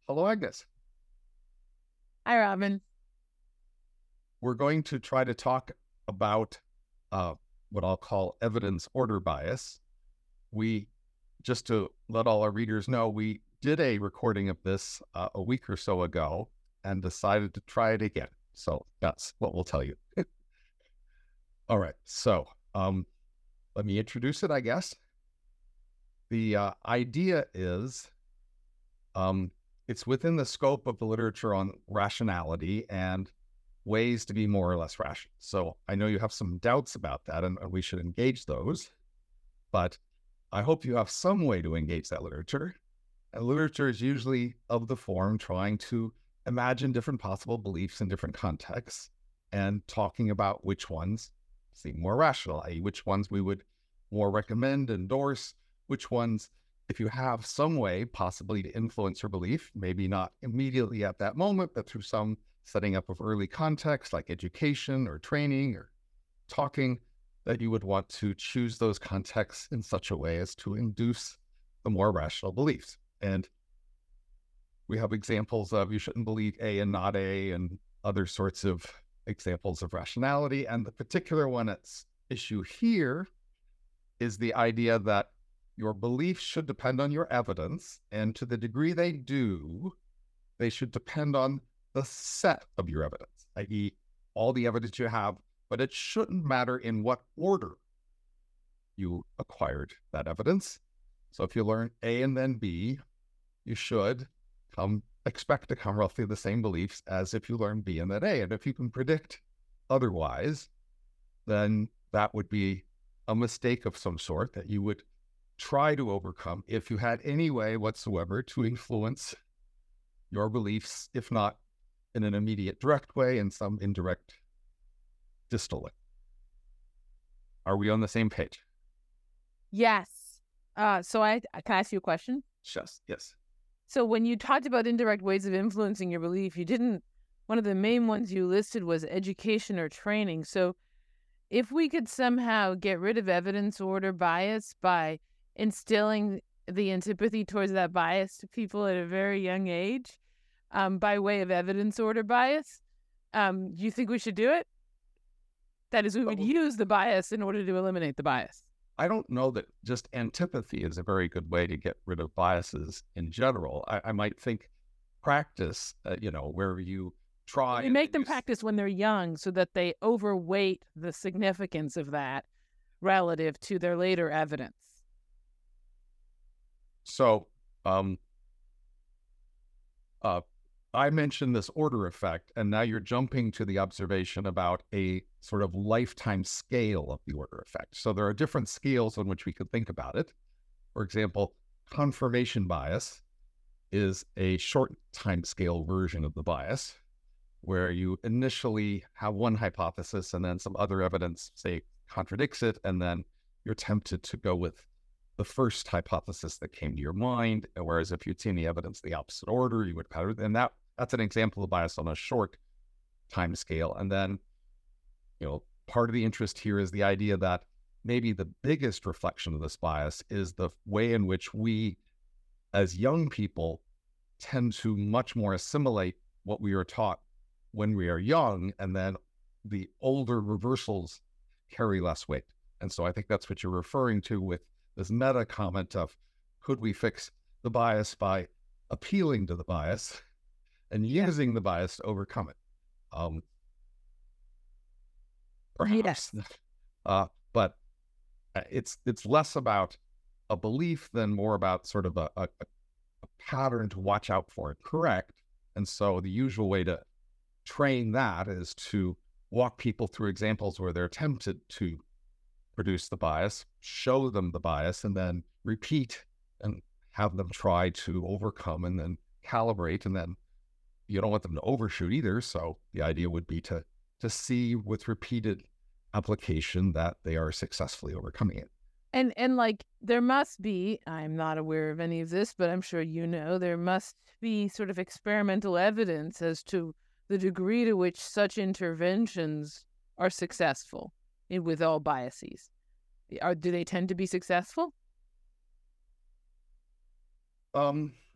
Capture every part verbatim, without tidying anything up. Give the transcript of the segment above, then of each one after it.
Hello, Agnes. Hi, Robin. We're going to try to talk about uh, what I'll call evidence order bias. We, just to let all our readers know, we did a recording of this uh, a week or so ago and decided to try it again. So that's what we'll tell you. All right. So um, let me introduce it, I guess. The uh, idea is um, it's within the scope of the literature on rationality and ways to be more or less rational. So I know you have some doubts about that, and, and we should engage those, but I hope you have some way to engage that literature. And literature is usually of the form trying to imagine different possible beliefs in different contexts and talking about which ones seem more rational, that is which ones we would more recommend, endorse, which ones, if you have some way possibly to influence your belief, maybe not immediately at that moment, but through some setting up of early context like education or training or talking, that you would want to choose those contexts in such a way as to induce the more rational beliefs. And we have examples of you shouldn't believe A and not A and other sorts of examples of rationality. And the particular one at issue here is the idea that your beliefs should depend on your evidence, and to the degree they do, they should depend on the set of your evidence, that is all the evidence you have, but it shouldn't matter in what order you acquired that evidence. So if you learn A and then B, you should come expect to come roughly the same beliefs as if you learn B and then A. And if you can predict otherwise, then that would be a mistake of some sort that you would try to overcome if you had any way whatsoever to influence your beliefs, if not in an immediate direct way, in some indirect distal way. Are we on the same page? Yes. Uh, so I can I ask you a question? Yes. Yes. So when you talked about indirect ways of influencing your belief, you didn't, one of the main ones you listed was education or training. So if we could somehow get rid of evidence order bias by instilling the antipathy towards that bias to people at a very young age, um, by way of evidence order bias, um, do you think we should do it? That is, we would use the bias in order to eliminate the bias. I don't know that just antipathy is a very good way to get rid of biases in general. I, I might think practice, uh, you know, where you try. We make them practice when they're young so that they overweight the significance of that relative to their later evidence. So, um, uh, I mentioned this order effect, and now you're jumping to the observation about a sort of lifetime scale of the order effect. So there are different scales on which we could think about it. For example, confirmation bias is a short time scale version of the bias, where you initially have one hypothesis and then some other evidence, say, contradicts it, and then you're tempted to go with the first hypothesis that came to your mind, whereas if you'd seen the evidence the opposite order, you would pattern. And that that's an example of bias on a short time scale. And then, you know, part of the interest here is the idea that maybe the biggest reflection of this bias is the way in which we, as young people, tend to much more assimilate what we are taught when we are young, and then the older reversals carry less weight. And so I think that's what you're referring to with this meta comment of, could we fix the bias by appealing to the bias and using the bias to overcome it? Um, perhaps, yes. uh, but it's it's less about a belief than more about sort of a, a, a pattern to watch out for it. Correct. And so the usual way to train that is to walk people through examples where they're tempted to produce the bias, show them the bias, and then repeat and have them try to overcome and then calibrate. And then you don't want them to overshoot either. So the idea would be to to see with repeated application that they are successfully overcoming it. And and like there must be, I'm not aware of any of this, but I'm sure you know, there must be sort of experimental evidence as to the degree to which such interventions are successful in, with all biases. Are, do they tend to be successful? Um,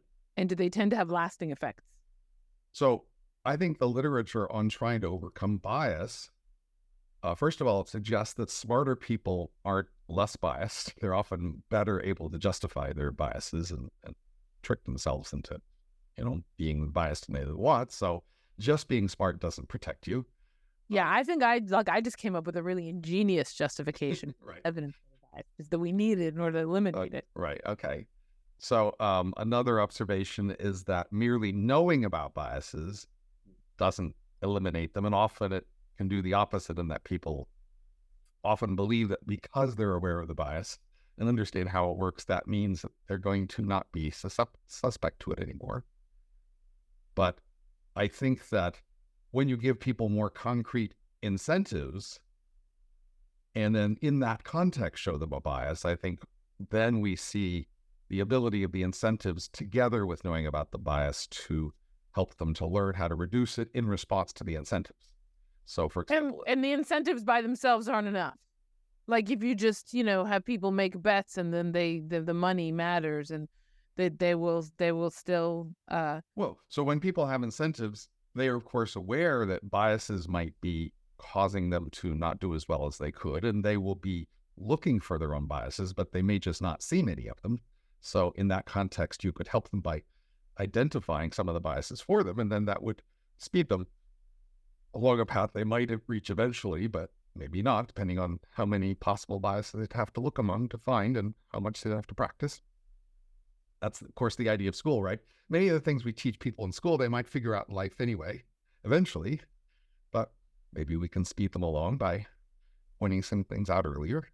And do they tend to have lasting effects? So I think the literature on trying to overcome bias, uh, first of all, it suggests that smarter people aren't less biased. They're often better able to justify their biases and, and trick themselves into, you know, being biased in the way they want. So just being smart doesn't protect you. Yeah, I think I like I just came up with a really ingenious justification. Right. Evidence for the bias is that we need it in order to eliminate Uh, it. right. Okay. So um, another observation is that merely knowing about biases doesn't eliminate them, and often it can do the opposite in that people often believe that because they're aware of the bias and understand how it works, that means that they're going to not be sus- suspect to it anymore. But I think that when you give people more concrete incentives and then in that context show them a bias, I think then we see the ability of the incentives together with knowing about the bias to help them to learn how to reduce it in response to the incentives. So for example, and, and the incentives by themselves aren't enough. Like if you just, you know, have people make bets and then they the, the money matters and they, they will they will still uh well, so when people have incentives, they are of course aware that biases might be causing them to not do as well as they could, and they will be looking for their own biases, but they may just not see many of them. So in that context, you could help them by identifying some of the biases for them, and then that would speed them along a path they might reach eventually, but maybe not, depending on how many possible biases they'd have to look among to find and how much they'd have to practice. That's, of course, the idea of school, right? Many of the things we teach people in school, they might figure out in life anyway, eventually, but maybe we can speed them along by pointing some things out earlier.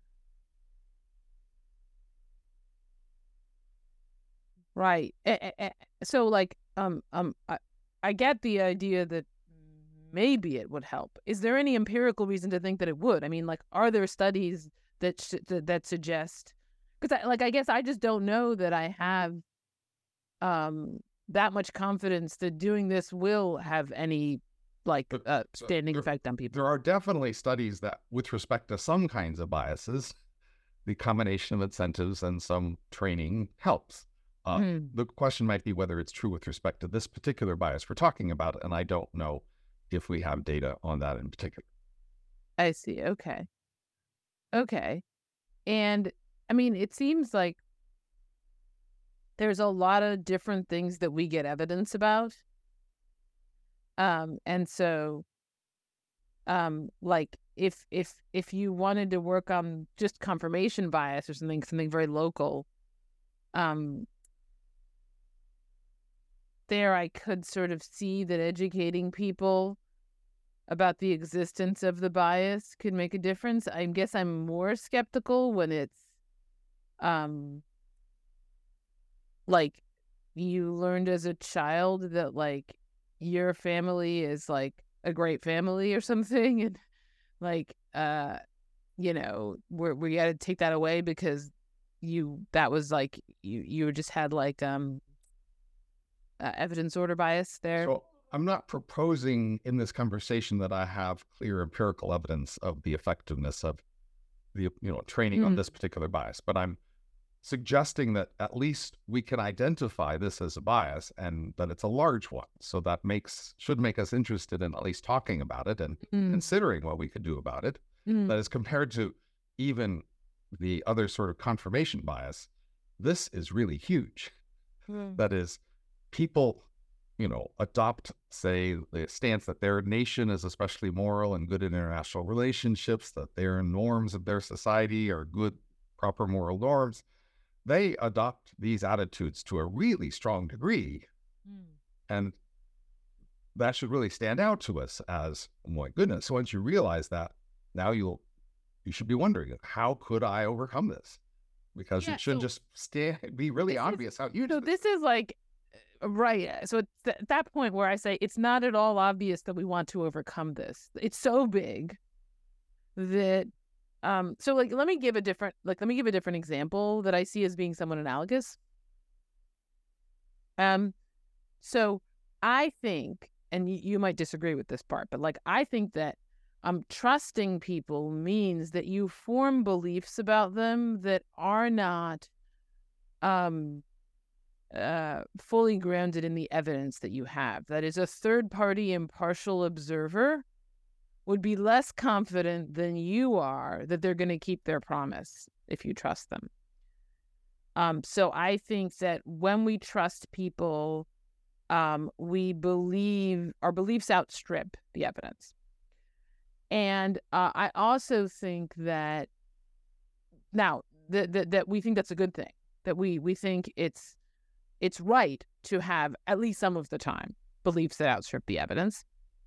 right. Eh, eh, So like um um I, I get the idea that maybe it would help. Is there any empirical reason to think that it would? I mean, like, are there studies that sh- that, that suggest? Because, I, like, I guess I just don't know that I have um that much confidence that doing this will have any like But, uh, uh, standing there- effect on people. There are definitely studies that, with respect to some kinds of biases, the combination of incentives and some training helps. Uh, Hmm. The question might be whether it's true with respect to this particular bias we're talking about, and I don't know if we have data on that in particular. I see. Okay. Okay. And I mean, it seems like there's a lot of different things that we get evidence about. Um, and so um like if if if you wanted to work on just confirmation bias or something something very local, um there I could sort of see that educating people about the existence of the bias could make a difference. I guess I'm more skeptical when it's um like you learned as a child that like your family is like a great family or something, and like uh you know we're, we got to take that away because you that was like you you just had like um uh, evidence order bias there. So I'm not proposing in this conversation that I have clear empirical evidence of the effectiveness of the, you know, training on Mm. this particular bias, but I'm suggesting that at least we can identify this as a bias and that it's a large one. So that makes should make us interested in at least talking about it and Mm. considering what we could do about it. Mm. That is compared to even the other sort of confirmation bias. This is really huge. Mm. That is, people, you know, adopt, say, the stance that their nation is especially moral and good in international relationships, that their norms of their society are good, proper moral norms. They adopt these attitudes to a really strong degree. Mm. And that should really stand out to us as, oh my goodness, once you realize that, now you'll, you should be wondering, how could I overcome this? Because Yeah, it shouldn't so just stay, be really this is- obvious how huge So this is. this is like uh, right. uh, So it's th- at that point where I say it's not at all obvious that we want to overcome this. It's so big that um so like let me give a different like let me give a different example that I see as being somewhat analogous. Um so I think, and y- you might disagree with this part, but like I think that um trusting people means that you form beliefs about them that are not um uh, fully grounded in the evidence that you have. That is, a third-party impartial observer would be less confident than you are that they're going to keep their promise if you trust them. Um, so I think that when we trust people, um, we believe our beliefs outstrip the evidence. And uh, I also think that now that, that that we think that's a good thing. That we we think it's it's right to have, at least some of the time, beliefs that outstrip the evidence.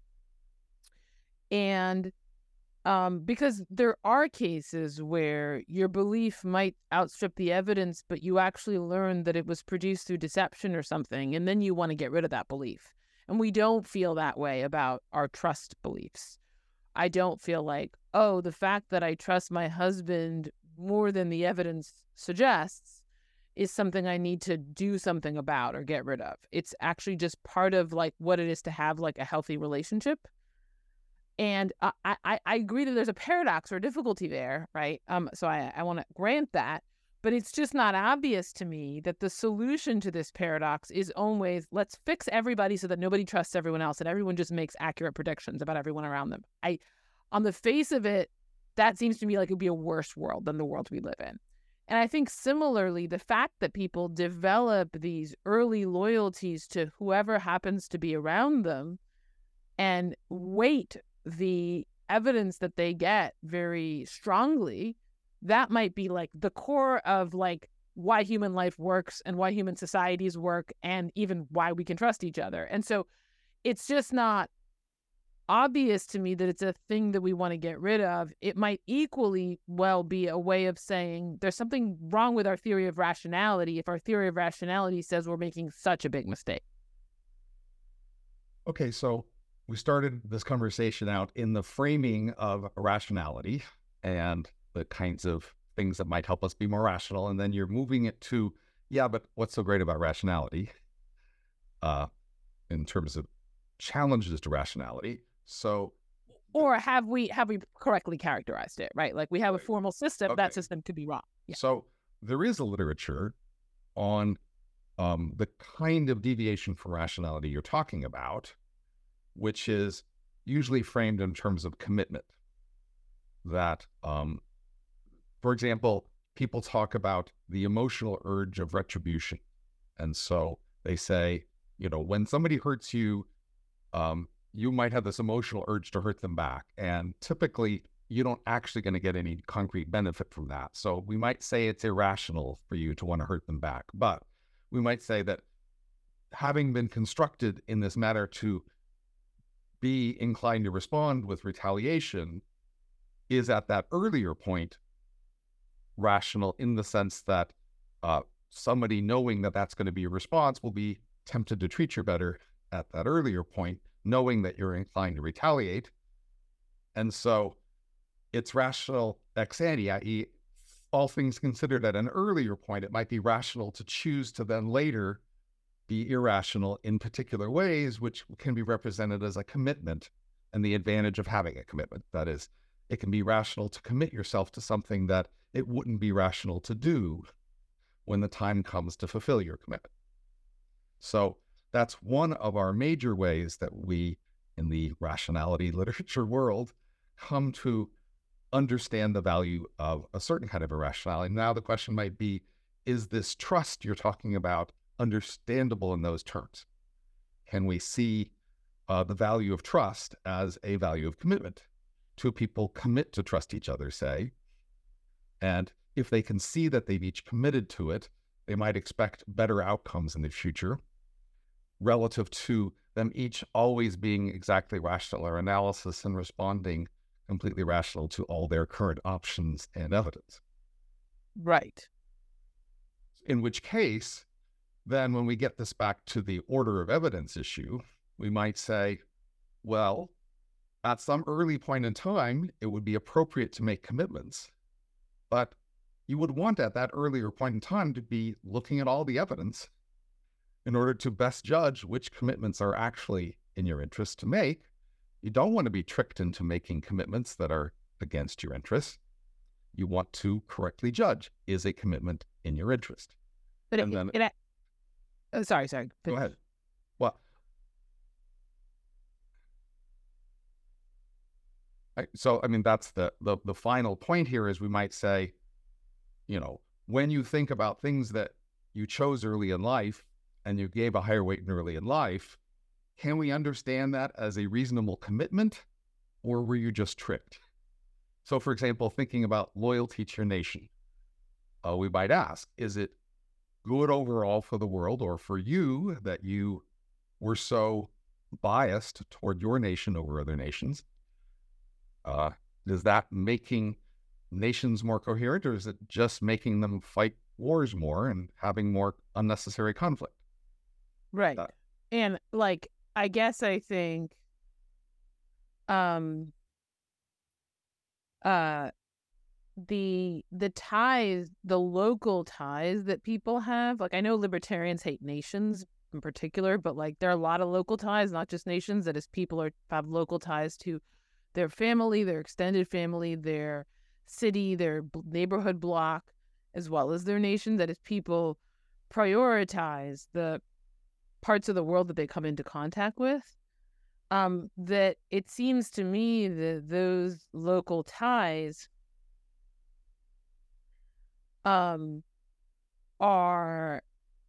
And um, because there are cases where your belief might outstrip the evidence, but you actually learn that it was produced through deception or something, and then you want to get rid of that belief. And we don't feel that way about our trust beliefs. I don't feel like, oh, the fact that I trust my husband more than the evidence suggests is something I need to do something about or get rid of. It's actually just part of like what it is to have like a healthy relationship. And I, I, I agree that there's a paradox or a difficulty there, right? Um, so I, I want to grant that, but it's just not obvious to me that the solution to this paradox is always, let's fix everybody so that nobody trusts everyone else and everyone just makes accurate predictions about everyone around them. I, on the face of it, that seems to me like it would be a worse world than the world we live in. And I think similarly, the fact that people develop these early loyalties to whoever happens to be around them and weight the evidence that they get very strongly, that might be like the core of like why human life works and why human societies work and even why we can trust each other. And so it's just not obvious to me that it's a thing that we want to get rid of. It might equally well be a way of saying there's something wrong with our theory of rationality if our theory of rationality says we're making such a big mistake. Okay, so we started this conversation out in the framing of rationality and the kinds of things that might help us be more rational. And then you're moving it to, yeah, but what's so great about rationality uh, in terms of challenges to rationality? So, or have we have we correctly characterized it, right? Like we have a formal system, okay. That system could be wrong. Yeah. So there is a literature on um, the kind of deviation from rationality you're talking about, which is usually framed in terms of commitment. That, um, for example, people talk about the emotional urge of retribution. And so they say, you know, when somebody hurts you, um, you might have this emotional urge to hurt them back. And typically, you don't actually going to get any concrete benefit from that. So we might say it's irrational for you to want to hurt them back. But we might say that having been constructed in this manner to be inclined to respond with retaliation is at that earlier point rational in the sense that uh, somebody knowing that that's going to be a response will be tempted to treat you better at that earlier point, knowing that you're inclined to retaliate. And so it's rational ex ante, that is, all things considered at an earlier point, it might be rational to choose to then later be irrational in particular ways, which can be represented as a commitment and the advantage of having a commitment. That is, it can be rational to commit yourself to something that it wouldn't be rational to do when the time comes to fulfill your commitment. So that's one of our major ways that we, in the rationality literature world, come to understand the value of a certain kind of irrationality. Now the question might be, is this trust you're talking about understandable in those terms? Can we see uh, the value of trust as a value of commitment? Two people commit to trust each other, say, and if they can see that they've each committed to it, they might expect better outcomes in the future relative to them each always being exactly rational or analysis and responding completely rational to all their current options and evidence. Right. In which case, then when we get this back to the order of evidence issue, we might say, well, at some early point in time, it would be appropriate to make commitments, but you would want at that earlier point in time to be looking at all the evidence in order to best judge which commitments are actually in your interest to make. You don't want to be tricked into making commitments that are against your interest. You want to correctly judge, is a commitment in your interest? But and it, then, it, Oh, sorry, sorry. Go Finish. ahead. Well, I, so I mean, that's the, the the final point here is we might say, you know, when you think about things that you chose early in life and you gave a higher weight in early in life, can we understand that as a reasonable commitment, or were you just tricked? So, for example, thinking about loyalty to your nation, uh, we might ask, is it good overall for the world or for you that you were so biased toward your nation over other nations? Uh, is that making nations more coherent, or is it just making them fight wars more and having more unnecessary conflict? Right. Uh, And like, I guess I think, um, uh, the the ties, the local ties that people have, like I know libertarians hate nations in particular, but like there are a lot of local ties, not just nations, that is people are have local ties to their family, their extended family, their city, their b- neighborhood block, as well as their nation, that is people prioritize the parts of the world that they come into contact with. Um, that it seems to me that those local ties um are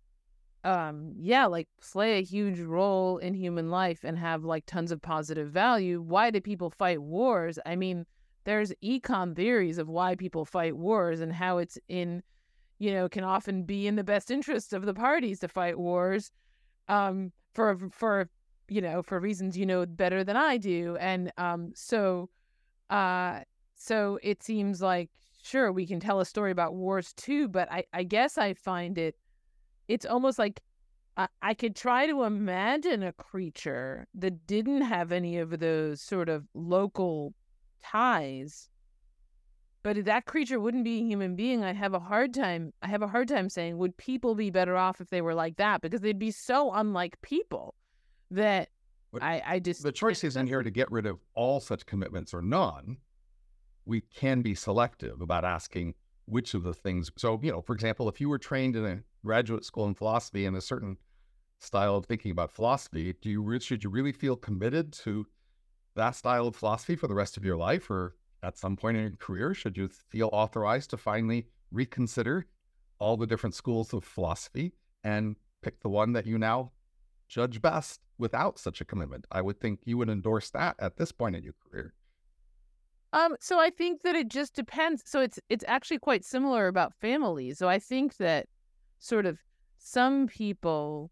um yeah, like play a huge role in human life and have like tons of positive value. Why do people fight wars? I mean, there's econ theories of why people fight wars and how it's in, you know, can often be in the best interest of the parties to fight wars, um for for you know, for reasons you know better than I do. And um so uh so it seems like, sure, we can tell a story about wars too, but I, I guess I find it, it's almost like I, I could try to imagine a creature that didn't have any of those sort of local ties, but that creature wouldn't be a human being. I have a hard time, I have a hard time saying, would people be better off if they were like that? Because they'd be so unlike people that but I, I just, the choice isn't here to get rid of all such commitments or none. We can be selective about asking which of the things. So, you know, for example, if you were trained in a graduate school in philosophy and a certain style of thinking about philosophy, do you should you really feel committed to that style of philosophy for the rest of your life, or at some point in your career, should you feel authorized to finally reconsider all the different schools of philosophy and pick the one that you now judge best without such a commitment? I would think you would endorse that at this point in your career. Um, so I think that it just depends. So it's it's actually quite similar about families. So I think that sort of some people,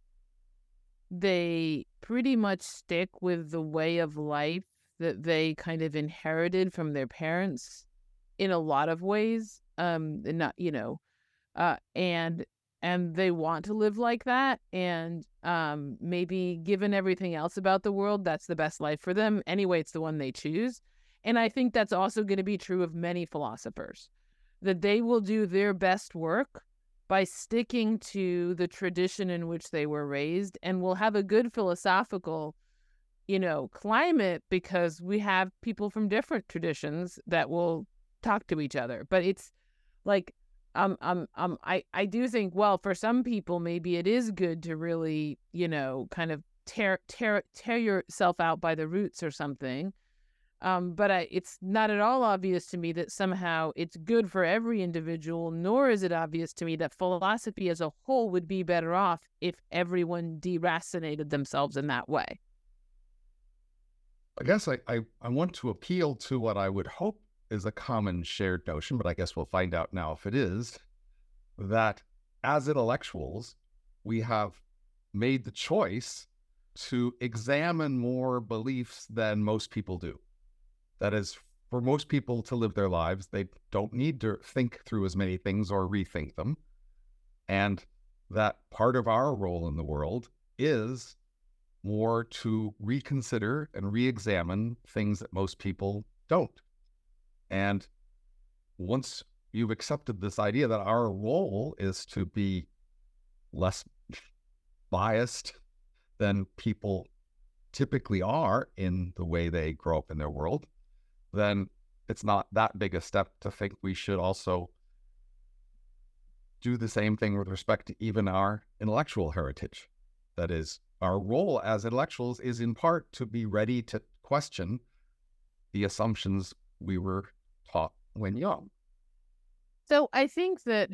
they pretty much stick with the way of life that they kind of inherited from their parents in a lot of ways. Um, and not, you know, uh, and and they want to live like that. And um, maybe given everything else about the world, that's the best life for them. Anyway, it's the one they choose. And I think that's also going to be true of many philosophers, that they will do their best work by sticking to the tradition in which they were raised, and will have a good philosophical, you know, climate, because we have people from different traditions that will talk to each other. But it's like, um, um, um, I, I do think, well, for some people, maybe it is good to really, you know, kind of tear, tear, tear yourself out by the roots or something. Um, but I, it's not at all obvious to me that somehow it's good for every individual, nor is it obvious to me that philosophy as a whole would be better off if everyone deracinated themselves in that way. I guess I, I, I want to appeal to what I would hope is a common shared notion, but I guess we'll find out now if it is, that as intellectuals, we have made the choice to examine more beliefs than most people do. That is, for most people to live their lives, they don't need to think through as many things or rethink them. And that part of our role in the world is more to reconsider and re-examine things that most people don't. And once you've accepted this idea that our role is to be less biased than people typically are in the way they grow up in their world, then it's not that big a step to think we should also do the same thing with respect to even our intellectual heritage. That is, our role as intellectuals is in part to be ready to question the assumptions we were taught when young. So I think that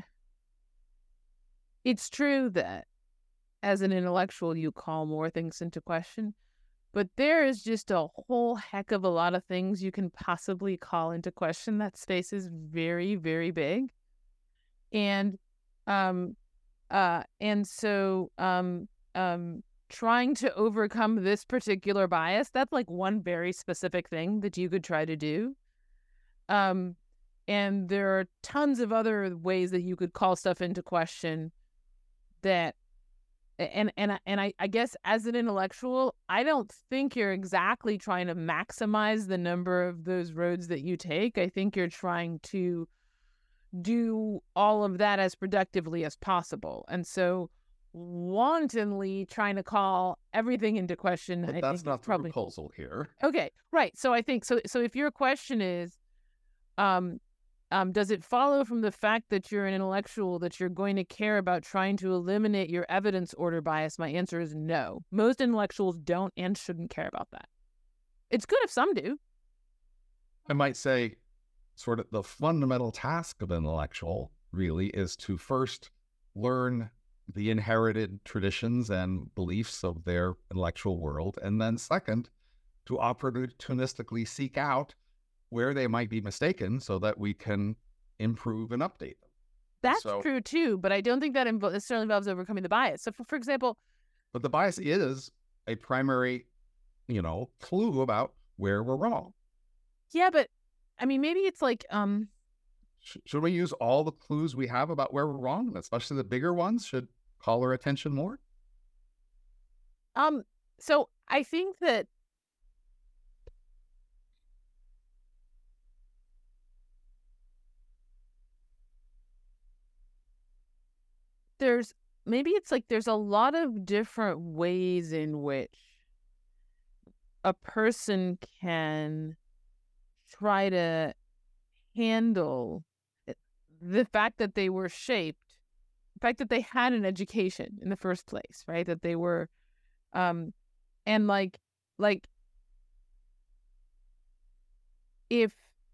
it's true that as an intellectual, you call more things into question, but there is just a whole heck of a lot of things you can possibly call into question. That space is very, very big. And, um, uh, and so, um, um, trying to overcome this particular bias, that's like one very specific thing that you could try to do. Um, and there are tons of other ways that you could call stuff into question that, and and and I, I guess as an intellectual, I don't think you're exactly trying to maximize the number of those roads that you take. I think you're trying to do all of that as productively as possible. And so wantonly trying to call everything into question, But I that's think not is the probably proposal here. okay. Right. So I think so. So if your question is, um, um, does it follow from the fact that you're an intellectual that you're going to care about trying to eliminate your evidence order bias? My answer is no. Most intellectuals don't and shouldn't care about that. It's good if some do. I might say sort of the fundamental task of an intellectual really is to first learn the inherited traditions and beliefs of their intellectual world, and then second, to opportunistically seek out where they might be mistaken so that we can improve and update them. That's So, true too, but I don't think that invo- necessarily involves overcoming the bias. So, for, for example, but the bias is a primary, you know, clue about where we're wrong. yeah, but I mean, maybe it's like, um, Sh- should we use all the clues we have about where we're wrong, especially the bigger ones should call our attention more? um, so I think that there's maybe it's like there's a lot of different ways in which a person can try to handle it- the fact that they were shaped, the fact that they had an education in the first place, right? That they were, um, and like, like if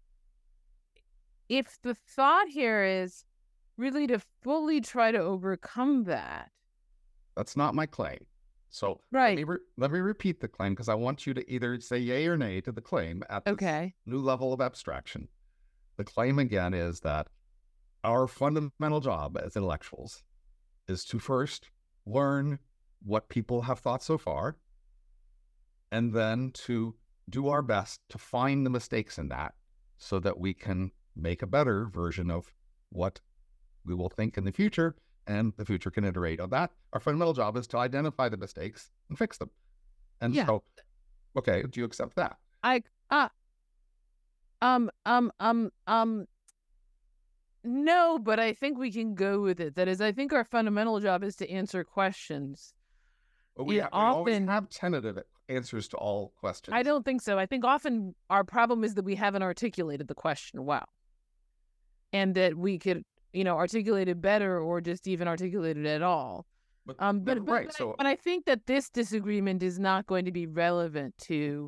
if the thought here is really to fully try to overcome that, That's not my claim. So let right? me, re- let me repeat the claim because I want you to either say yay or nay to the claim at this Okay. new level of abstraction. The claim again is that our fundamental job as intellectuals is to first learn what people have thought so far, and then to do our best to find the mistakes in that so that we can make a better version of what we will think in the future, and the future can iterate on that. Our fundamental job is to identify the mistakes and fix them. And Yeah. so, okay, do you accept that? I uh um um um um no, but I think we can go with it. That is, I think our fundamental job is to answer questions. Well, we, It ha- we always often have tentative answers to all questions. I don't think so. I think often our problem is that we haven't articulated the question well. And that we could, you know, articulate it better or just even articulate it at all. But, Um, no, but, but, right, but, so I, but I think that this disagreement is not going to be relevant to,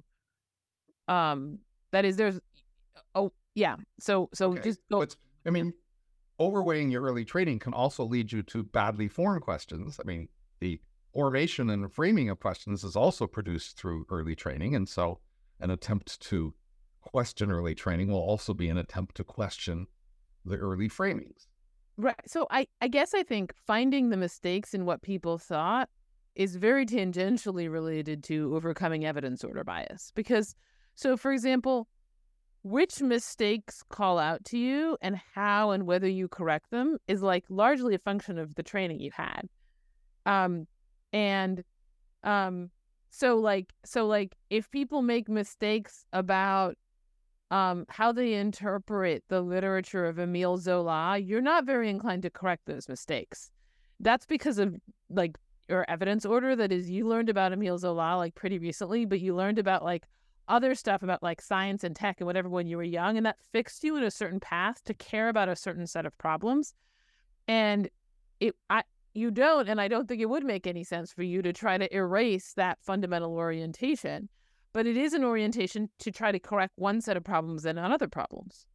um, that is, there's, oh, yeah. So, so okay. just go. But, I mean, overweighing your early training can also lead you to badly formed questions. I mean, the formation and framing of questions is also produced through early training. And so an attempt to question early training will also be an attempt to question the early framings. Right. So I, I guess I think finding the mistakes in what people thought is very tangentially related to overcoming evidence order bias. Because, so for example, which mistakes call out to you and how and whether you correct them is like largely a function of the training you had. Um, and um, so like, so like if people make mistakes about um, how they interpret the literature of Émile Zola, you're not very inclined to correct those mistakes. That's because of like your evidence order. That is, you learned about Émile Zola like pretty recently, but you learned about like other stuff about like science and tech and whatever when you were young, and that fixed you in a certain path to care about a certain set of problems. And it, I, you don't, and I don't think it would make any sense for you to try to erase that fundamental orientation. But it is an orientation to try to correct one set of problems and not other problems.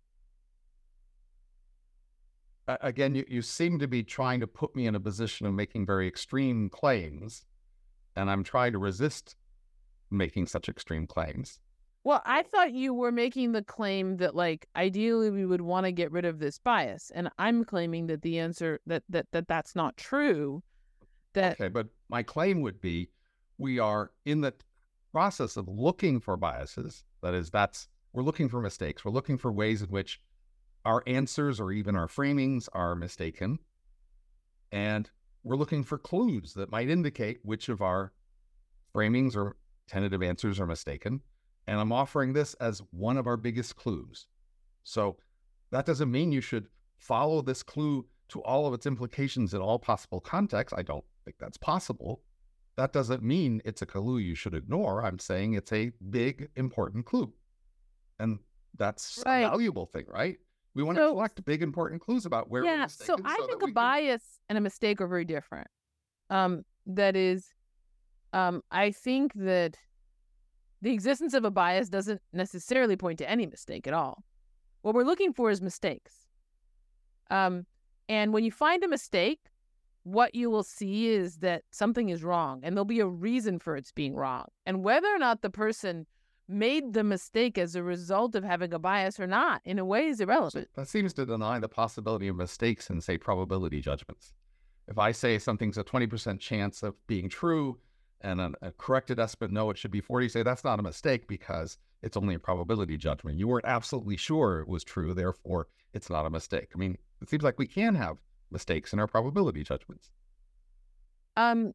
Uh, again, you, you seem to be trying to put me in a position of making very extreme claims, and I'm trying to resist making such extreme claims. Well, I thought you were making the claim that, like, ideally we would want to get rid of this bias, and I'm claiming that the answer that that, that that's not true. That okay, but my claim would be we are in the process of looking for biases. That is, that's we're looking for mistakes. We're looking for ways in which our answers or even our framings are mistaken, and we're looking for clues that might indicate which of our framings or tentative answers are mistaken. And I'm offering this as one of our biggest clues. So that doesn't mean you should follow this clue to all of its implications in all possible contexts. I don't think that's possible. That doesn't mean it's a clue you should ignore. I'm saying it's a big, important clue. And that's Right. a valuable thing, right? We want So- to collect big, important clues about where we're yeah. So mistaken. I so think that a we can- bias and a mistake are very different. Um, that is, um, I think that the existence of a bias doesn't necessarily point to any mistake at all. What we're looking for is mistakes. Um, and when you find a mistake, what you will see is that something is wrong, and there'll be a reason for its being wrong. And whether or not the person made the mistake as a result of having a bias or not, in a way, is irrelevant. That seems to deny the possibility of mistakes in, say, probability judgments. If I say something's a twenty percent chance of being true and a, a corrected estimate, no, it should be forty, say that's not a mistake because it's only a probability judgment. You weren't absolutely sure it was true, therefore it's not a mistake. I mean, it seems like we can have mistakes in our probability judgments. Um,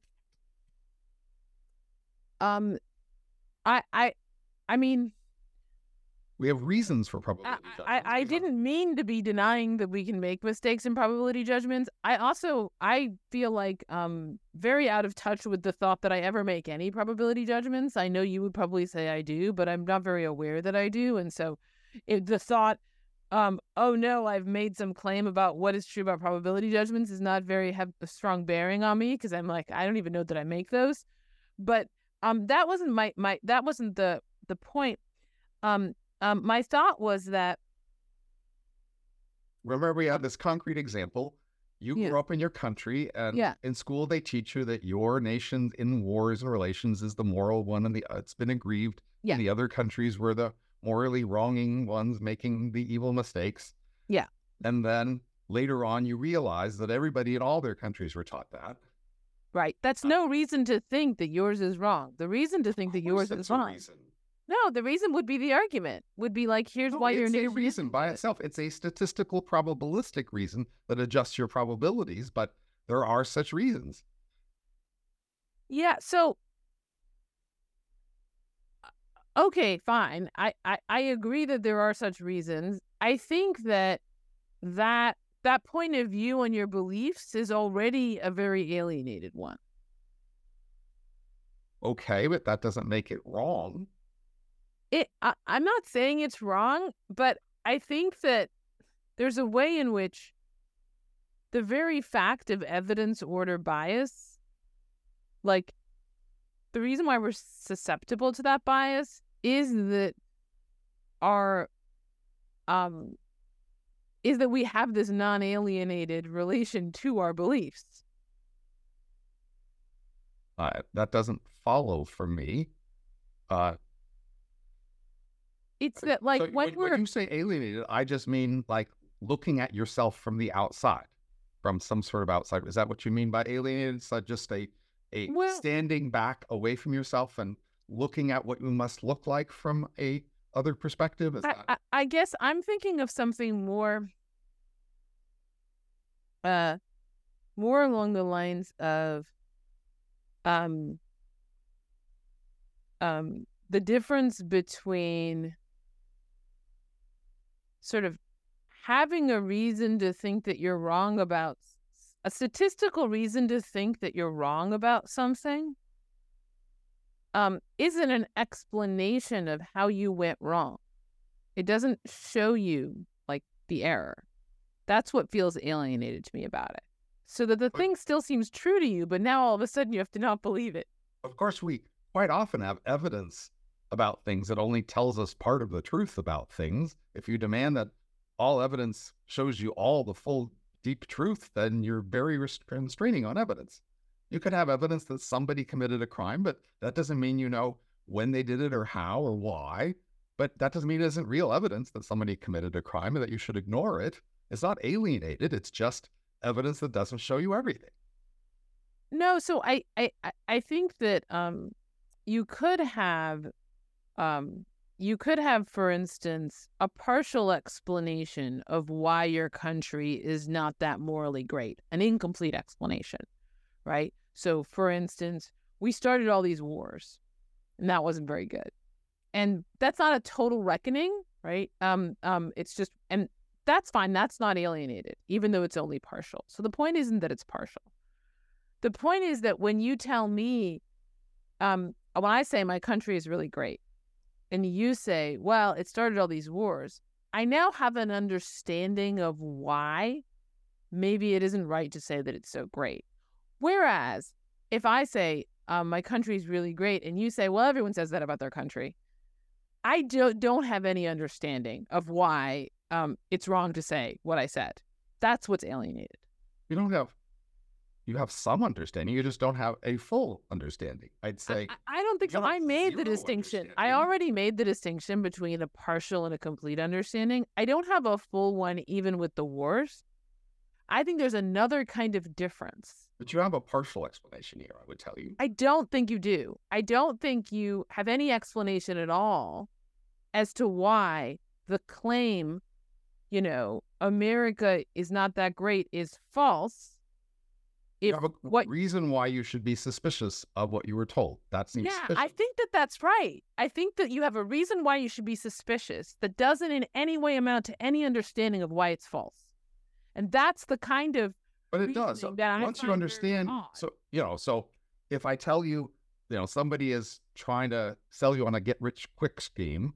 um, I, I, I mean, We have reasons for I, probability I, judgments. I We have- didn't mean to be denying that we can make mistakes in probability judgments. I also, I feel like um very out of touch with the thought that I ever make any probability judgments. I know you would probably say I do, but I'm not very aware that I do. And so if the thought, um, oh no, I've made some claim about what is true about probability judgments is not very, have a strong bearing on me, because I'm like, I don't even know that I make those. But um, that wasn't my, my, that wasn't the, the point. Um, Um, my thought was that, Remember, we had this concrete example. You Yeah. grew up in your country, and Yeah. in school they teach you that your nation in wars and relations is the moral one, and the it's been aggrieved. Yeah. And the other countries were the morally wronging ones making the evil mistakes. Yeah. And then later on, you realize that everybody in all their countries were taught that. right, that's Uh, no reason to think that yours is wrong. The reason to think Of that course yours that's is a wrong. reason. No, the reason would be the argument, would be like, here's No, why your it's a nation reason isn't by good. itself. It's a statistical probabilistic reason that adjusts your probabilities, but there are such reasons. Yeah, so, okay, fine. I, I, I agree that there are such reasons. I think that that that point of view on your beliefs is already a very alienated one. Okay, but that doesn't make it wrong. It I, I'm not saying it's wrong, but I think that there's a way in which the very fact of evidence order bias, like the reason why we're susceptible to that bias is that our um is that we have this non-alienated relation to our beliefs. Uh, that doesn't follow for me. Uh, It's that, like, so when when, we're when you say alienated, I just mean like looking at yourself from the outside, from some sort of outside. Is that what you mean by alienated? It's like just a a Well- standing back away from yourself and looking at what you must look like from a other perspective. Is I, that I, I guess I'm thinking of something more uh more along the lines of um um the difference between sort of having a reason to think that you're wrong about a statistical reason to think that you're wrong about something um isn't an explanation of how you went wrong. It doesn't show you, like, the error. That's what feels alienated to me about it. so that the But thing still seems true to you, but now all of a sudden you have to not believe it. of course, we quite often have evidence about things that only tells us part of the truth about things. If you demand that all evidence shows you all the full, deep truth, then you're very rest- constraining on evidence. You could have evidence that somebody committed a crime, but that doesn't mean you know when they did it or how or why. But that doesn't mean it isn't real evidence that somebody committed a crime and that you should ignore it. It's not alienated. It's just evidence that doesn't show you everything. No, so I I I I think that um you could have um you could have, for instance, a partial explanation of why your country is not that morally great, an incomplete explanation, right? So, for instance, we started all these wars, and that wasn't very good. And that's not a total reckoning, right? Um, um, it's just, and that's fine. That's not alienated, even though it's only partial. So the point isn't that it's partial. The point is that when you tell me, um, when I say my country is really great, and you say, well, it started all these wars, I now have an understanding of why maybe it isn't right to say that it's so great. Whereas if I say, um, my country is really great, and you say, well, everyone says that about their country, I do, don't have any understanding of why um, it's wrong to say what I said. That's what's alienated. You don't have, you have some understanding. You just don't have a full understanding. I'd say. I, I don't think so. you have I made the zero distinction. I understanding. already made the distinction between a partial and a complete understanding. I don't have a full one even with the wars. I think there's another kind of difference. But you have a partial explanation here, I would tell you. I don't think you do. I don't think you have any explanation at all as to why the claim, you know, America is not that great is false. You If have a what reason why you should be suspicious of what you were told. That seems Yeah, suspicious. I think that that's right. I think that you have a reason why you should be suspicious that doesn't in any way amount to any understanding of why it's false. And that's the kind of But it does. reasoning So that I once you find very understand, odd. so, you know, so if I tell you, you know, somebody is trying to sell you on a get rich quick scheme,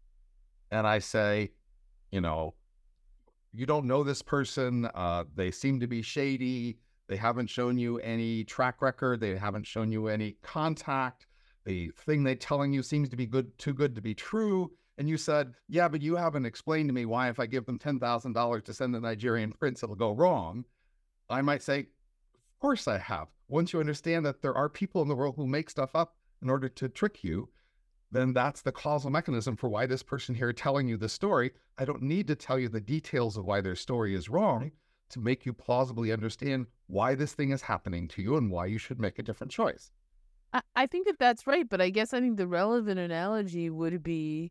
and I say, you know, you don't know this person, uh, they seem to be shady, they haven't shown you any track record, they haven't shown you any contact, the thing they're telling you seems to be good, too good to be true, and you said, yeah, but you haven't explained to me why if I give them ten thousand dollars to send the Nigerian prince, it'll go wrong. I might say, of course I have. Once you understand that there are people in the world who make stuff up in order to trick you, then that's the causal mechanism for why this person here telling you the story. I don't need to tell you the details of why their story is wrong to make you plausibly understand why this thing is happening to you and why you should make a different choice. I, I think that that's right, but I guess I think the relevant analogy would be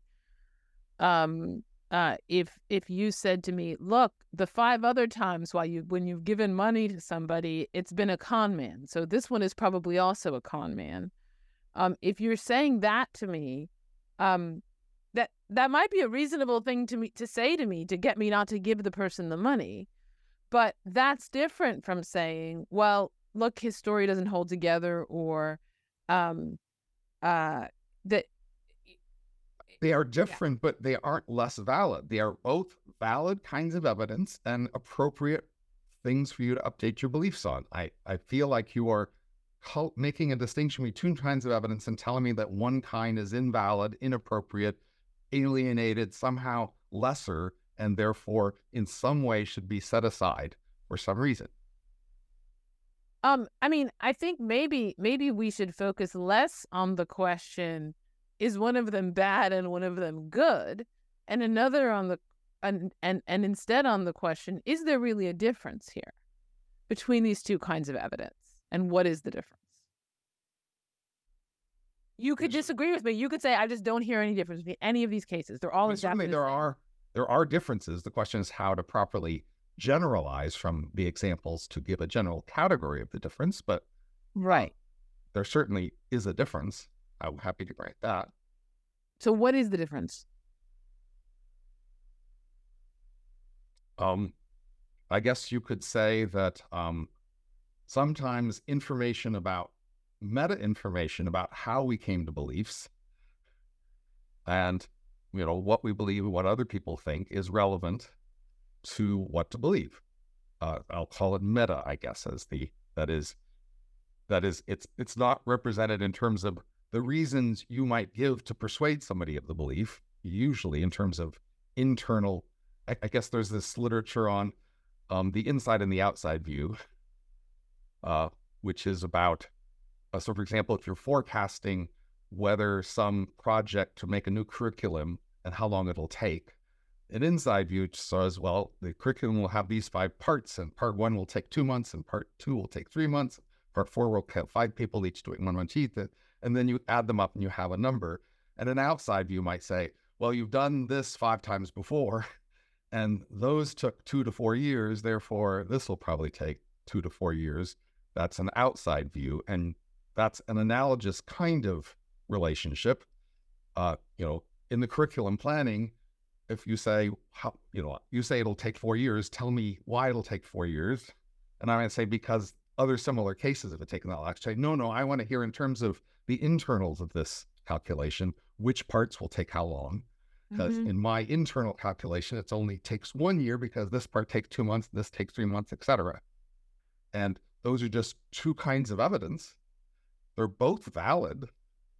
um uh if if you said to me, look, the five other times why you when you've given money to somebody, it's been a con man, so this one is probably also a con man. Um if you're saying that to me, um that that might be a reasonable thing to me to say to me to get me not to give the person the money, but that's different from saying, well, look, his story doesn't hold together, or um uh that They are different, but they aren't less valid. They are both valid kinds of evidence and appropriate things for you to update your beliefs on. I, I feel like you are cul- making a distinction between two kinds of evidence and telling me that one kind is invalid, inappropriate, alienated, somehow lesser, and therefore in some way should be set aside for some reason. Um, I mean, I think maybe maybe we should focus less on the question, is one of them bad and one of them good, and another on the and and and instead on the question, is there really a difference here between these two kinds of evidence, and what is the difference? You could Yes. disagree with me. You could say, I just don't hear any difference between any of these cases. They're all I mean, exactly certainly the there same. are there are differences. The question is how to properly generalize from the examples to give a general category of the difference, but Right. there certainly is a difference. I'm happy to grant that. So what is the difference? Um, I guess you could say that um, sometimes information about meta information about how we came to beliefs and you know what we believe and what other people think is relevant to what to believe. uh, I'll call it meta, I guess, as the, that is, that is, it's, it's not represented in terms of the reasons you might give to persuade somebody of the belief, usually in terms of internal, I, I guess there's this literature on um, the inside and the outside view, uh, which is about, uh, so for example, if you're forecasting whether some project to make a new curriculum and how long it'll take, an inside view says, well, the curriculum will have these five parts, and part one will take two months, and part two will take three months, part four will have five people each doing one month each, and then you add them up and you have a number. And an outside view might say, well, you've done this five times before, and those took two to four years, therefore this will probably take two to four years. That's an outside view, and that's an analogous kind of relationship. Uh, you know, in the curriculum planning, if you say, how, you know, you say it'll take four years, tell me why it'll take four years. And I might say, because other similar cases have taken that. I'll actually say, no, no, I want to hear in terms of the internals of this calculation, which parts will take how long. Because mm-hmm. in my internal calculation, it only takes one year because this part takes two months, this takes three months, et cetera. And those are just two kinds of evidence. They're both valid,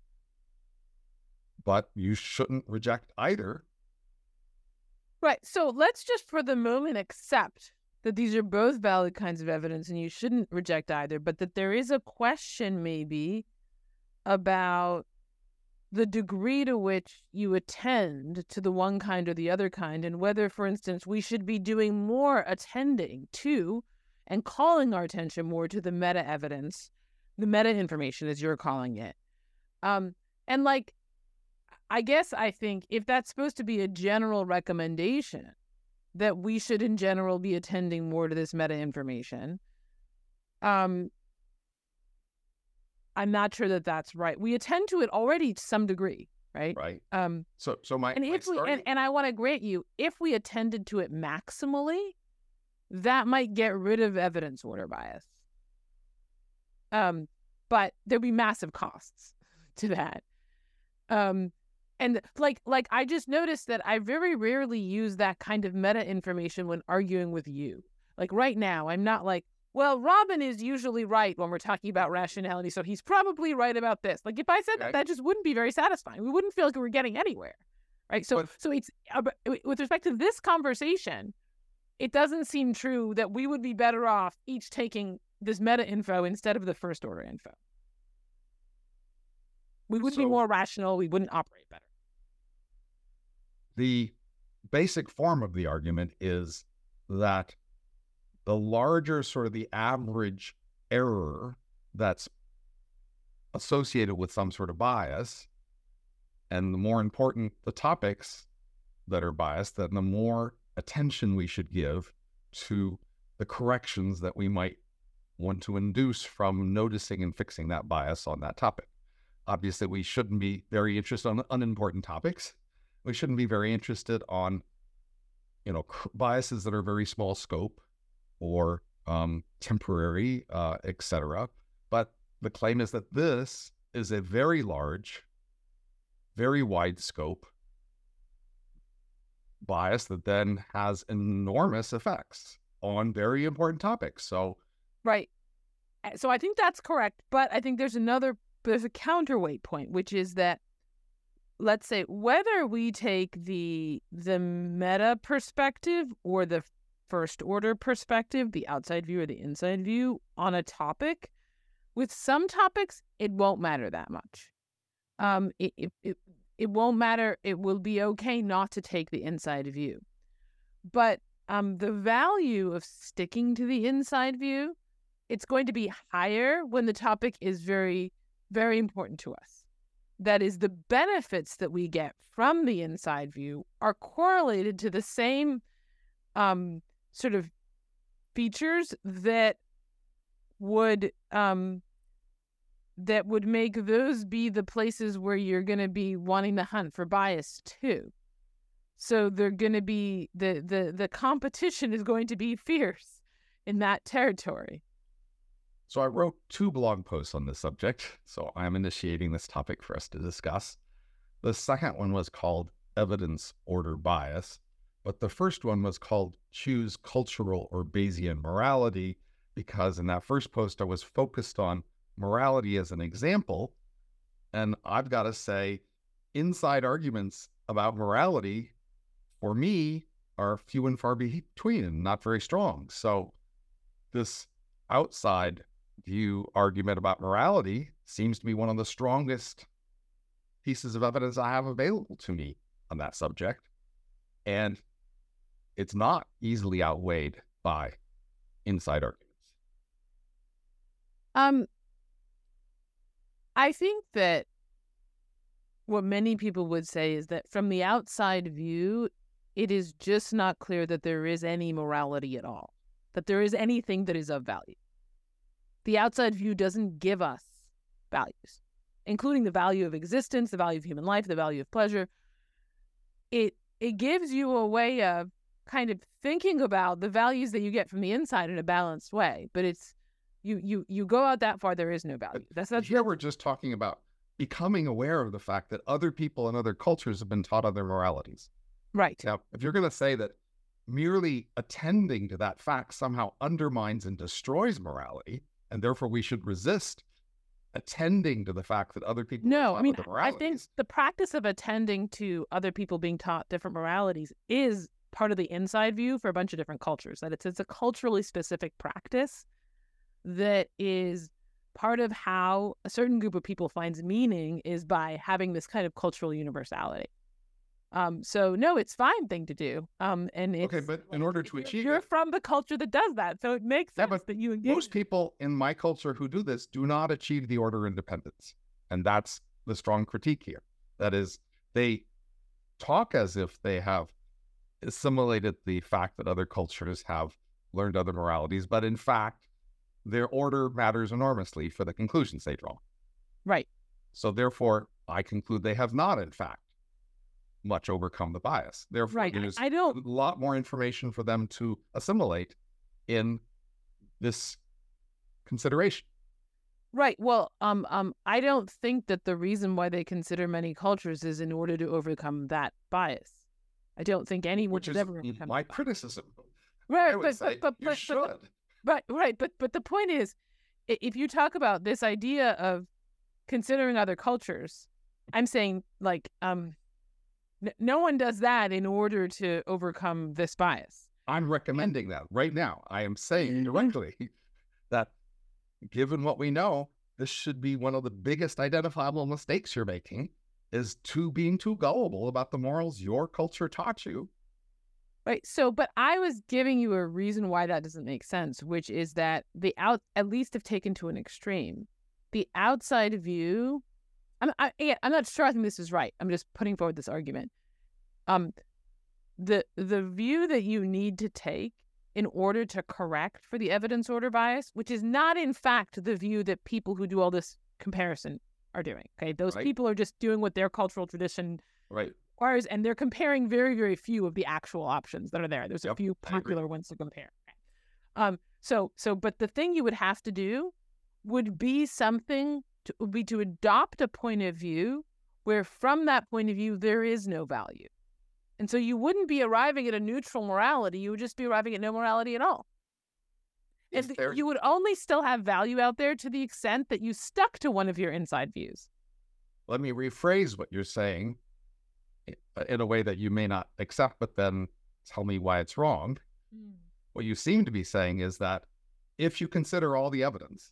but you shouldn't reject either. Right. So let's just for the moment accept that these are both valid kinds of evidence and you shouldn't reject either, but that there is a question maybe about the degree to which you attend to the one kind or the other kind, and whether, for instance, we should be doing more attending to and calling our attention more to the meta evidence, the meta information, as you're calling it. Um, and like, I guess I think if that's supposed to be a general recommendation that we should in general be attending more to this meta information, um, I'm not sure that that's right. We attend to it already to some degree, right? Right. Um, so, so my, and my if we, starting... and, and I want to grant you, if we attended to it maximally, that might get rid of evidence order bias. Um, but there'd be massive costs to that. Um, and like, like I just noticed that I very rarely use that kind of meta information when arguing with you. Like right now, I'm not like, well, Robin is usually right when we're talking about rationality, so he's probably right about this. Like if I said that, that just wouldn't be very satisfying. We wouldn't feel like we were getting anywhere, right? So, but, so it's uh, with respect to this conversation, it doesn't seem true that we would be better off each taking this meta info instead of the first order info. We would so, be more rational. We wouldn't operate better. The basic form of the argument is that the larger sort of the average error that's associated with some sort of bias, and the more important the topics that are biased, then the more attention we should give to the corrections that we might want to induce from noticing and fixing that bias on that topic. Obviously, we shouldn't be very interested on unimportant topics. We shouldn't be very interested on, you know, biases that are very small scope or um, temporary, uh, et cetera. But the claim is that this is a very large, very wide scope bias that then has enormous effects on very important topics. So, right. So I think that's correct. But I think there's another, there's a counterweight point, which is that, let's say, whether we take the the meta perspective or the first order perspective, the outside view or the inside view on a topic, with some topics, it won't matter that much. Um, it, it, it, it won't matter. It will be okay not to take the inside view. But um, the value of sticking to the inside view, it's going to be higher when the topic is very, very important to us. That is, the benefits that we get from the inside view are correlated to the same um, sort of features that would um, that would make those be the places where you're going to be wanting to hunt for bias too. So they're going to be the the the competition is going to be fierce in that territory. So I wrote two blog posts on this subject, so I'm initiating this topic for us to discuss. The second one was called Evidence Order Bias, But the first one was called Choose Cultural or Bayesian Morality, because in that first post, I was focused on morality as an example. And I've got to say, inside arguments about morality, for me, are few and far between and not very strong. So this outside view argument about morality seems to be one of the strongest pieces of evidence I have available to me on that subject. And it's not easily outweighed by inside arguments. Um, I think that what many people would say is that from the outside view, it is just not clear that there is any morality at all, that there is anything that is of value. The outside view doesn't give us values, including the value of existence, the value of human life, the value of pleasure. It it gives you a way of kind of thinking about the values that you get from the inside in a balanced way. But it's you you you go out that far, there is no value. That's that's here we're just talking about becoming aware of the fact that other people and other cultures have been taught other moralities. Right. Now, if you're going to say that merely attending to that fact somehow undermines and destroys morality, and therefore we should resist attending to the fact that other people no, are I mean, other I think moralities. the practice of attending to other people being taught different moralities is part of the inside view for a bunch of different cultures. That it's it's a culturally specific practice that is part of how a certain group of people finds meaning is by having this kind of cultural universality. Um, so no, it's fine thing to do. Um, and it's, Okay, but in order to you're, achieve you're it, from the culture that does that, so it makes Yeah, sense but that you engage. most people in my culture who do this do not achieve the order independence. And that's the strong critique here. That is, they talk as if they have assimilated the fact that other cultures have learned other moralities, but in fact, their order matters enormously for the conclusions they draw. Right. So therefore, I conclude they have not, in fact, much overcome the bias. Therefore, Right. there's I don't. a lot more information for them to assimilate in this consideration. Right. Well, um, um, I don't think that the reason why they consider many cultures is in order to overcome that bias. I don't think anyone Which has is ever overcome my that bias. criticism. Right, I would but, say but, but, you but, should. but, but, right, but, but the point is, i- if you talk about this idea of considering other cultures, I'm saying, like, um, n- no one does that in order to overcome this bias. I'm recommending that right now. I am saying directly that given what we know, this should be one of the biggest identifiable mistakes you're making, is to being too gullible about the morals your culture taught you. Right. So, but I was giving you a reason why that doesn't make sense, which is that the out, at least if taken to an extreme, the outside view, I'm, I, yeah, I'm not sure I think this is right. I'm just putting forward this argument. Um, the the view that you need to take in order to correct for the evidence order bias, which is not in fact the view that people who do all this comparison are doing. Okay, those Right. people are just doing what their cultural tradition Right. requires, and they're comparing very, very few of the actual options that are there. There's a Yep, few I agree. popular ones to compare. Um, so, so, but the thing you would have to do would be something to would be to adopt a point of view where, from that point of view, there is no value, and so you wouldn't be arriving at a neutral morality. You would just be arriving at no morality at all. Is And there- you would only still have value out there to the extent that you stuck to one of your inside views. Let me rephrase what you're saying i- in a way that you may not accept, but then tell me why it's wrong. What you seem to be saying is that if you consider all the evidence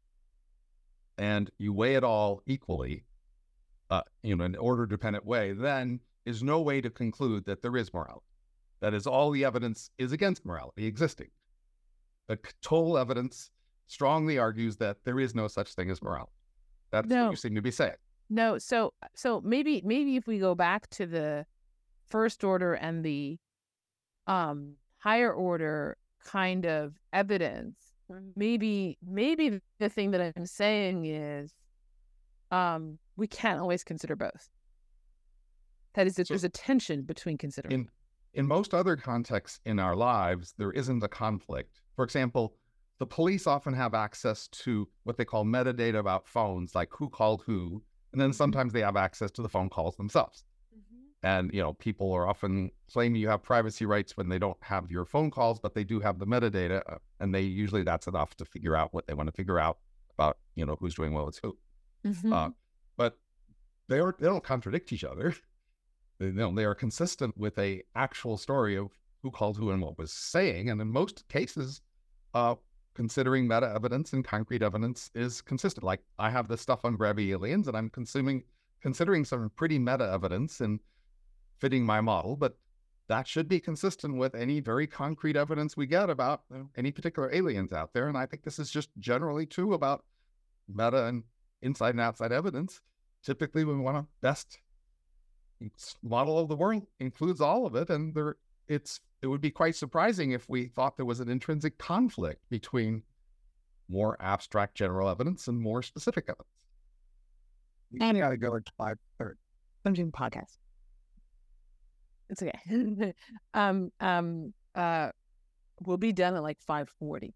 and you weigh it all equally, uh, you know, in an order-dependent way, then is no way to conclude that there is morality. That is, all the evidence is against morality existing. The c- total evidence strongly argues that there is no such thing as morality. That's No. what you seem to be saying. No, so so maybe maybe if we go back to the first order and the um higher order kind of evidence, maybe maybe the thing that I'm saying is um we can't always consider both. That is, that So- there's a tension between considering. In in most other contexts in our lives, there isn't a conflict. For example, the police often have access to what they call metadata about phones, like who called who, and then sometimes they have access to the phone calls themselves. And, you know, people are often claiming you have privacy rights when they don't have your phone calls, but they do have the metadata. uh, And they usually that's enough to figure out what they want to figure out about, you know, who's doing well with who. Uh, Mm-hmm. but they are they don't contradict each other. They, you know, they are consistent with a actual story of who called who and what was saying. And in most cases, uh, considering meta evidence and concrete evidence is consistent. Like I have this stuff on grabby aliens, and I'm consuming considering some pretty meta evidence and fitting my model, but that should be consistent with any very concrete evidence we get about you know, any particular aliens out there. And I think this is just generally true about meta and inside and outside evidence. Typically, we want to best model of the world includes all of it, and there it's it would be quite surprising if we thought there was an intrinsic conflict between more abstract general evidence and more specific evidence. And you got to go to five thirty. I'm doing podcast. It's okay. um, um, uh, we'll be done at like five forty.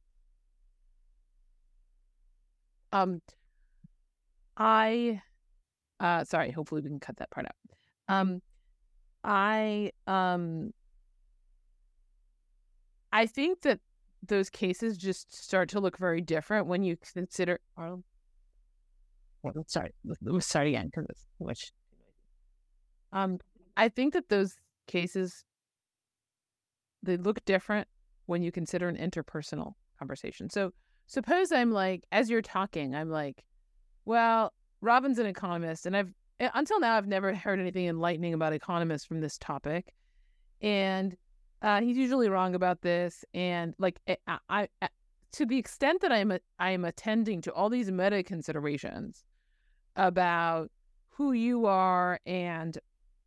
Um, I, uh, sorry. Hopefully, we can cut that part out. Um, I, um, I think that those cases just start to look very different when you consider. Oh, well, let's start. Let's start again because it's which. Um, I think that those cases they look different when you consider an interpersonal conversation. So suppose I'm like, as you're talking, I'm like, well, Robin's an economist, and I've until now I've never heard anything enlightening about economists from this topic, and uh, he's usually wrong about this. And like, I, I, I to the extent that I'm a, I'm attending to all these meta considerations about who you are and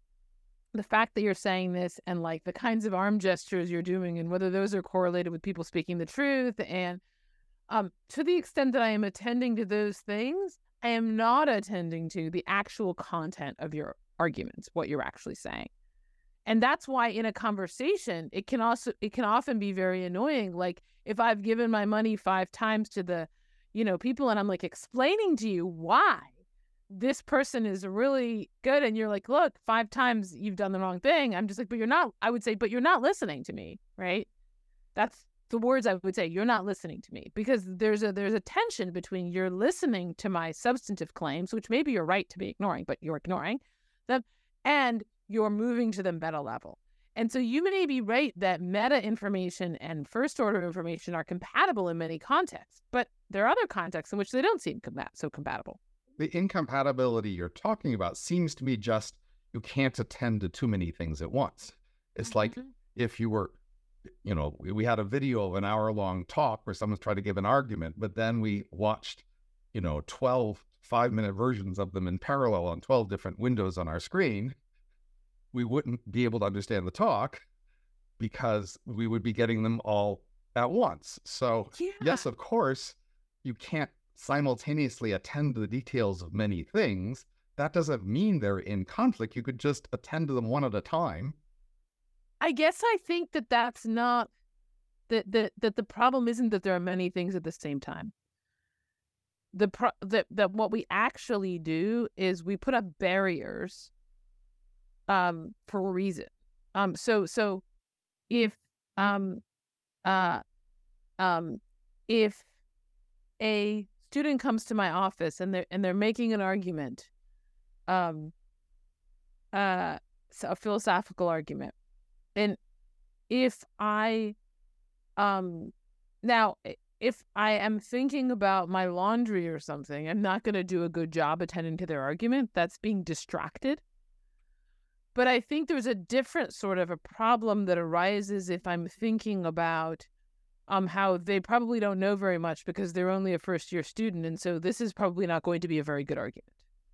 the fact that you're saying this and like the kinds of arm gestures you're doing and whether those are correlated with people speaking the truth. And um, to the extent that I am attending to those things, I am not attending to the actual content of your arguments, what you're actually saying. And that's why in a conversation, it can also, it can often be very annoying. Like if I've given my money five times to the, you know, people and I'm like explaining to you why this person is really good. And you're like, look, five times you've done the wrong thing. I'm just like, but you're not, I would say, but you're not listening to me, right? That's the words I would say. You're not listening to me because there's a, there's a tension between you're listening to my substantive claims, which maybe you're right to be ignoring, but you're ignoring them, and you're moving to the meta level. And so you may be right that meta information and first order information are compatible in many contexts, but there are other contexts in which they don't seem com- so compatible. The incompatibility you're talking about seems to me just you can't attend to too many things at once. It's mm-hmm. like if you were, you know, we, we had a video of an hour long talk where someone's trying to give an argument, but then we watched, you know, twelve five minute versions of them in parallel on twelve different windows on our screen. We wouldn't be able to understand the talk because we would be getting them all at once. So yeah. Yes, of course, you can't simultaneously attend to the details of many things. That doesn't mean they're in conflict. You could just attend to them one at a time. I guess I think that that's not, that, that, that the problem isn't that there are many things at the same time. The pro, that, that what we actually do is we put up barriers um, for a reason. Um, so, so if, um, uh, um, if a student comes to my office and they're and they're making an argument, um, uh, a philosophical argument, and if I, um, now if I am thinking about my laundry or something, I'm not going to do a good job attending to their argument. That's being distracted. But I think there's a different sort of a problem that arises if I'm thinking about Um, how they probably don't know very much because they're only a first-year student, and so this is probably not going to be a very good argument.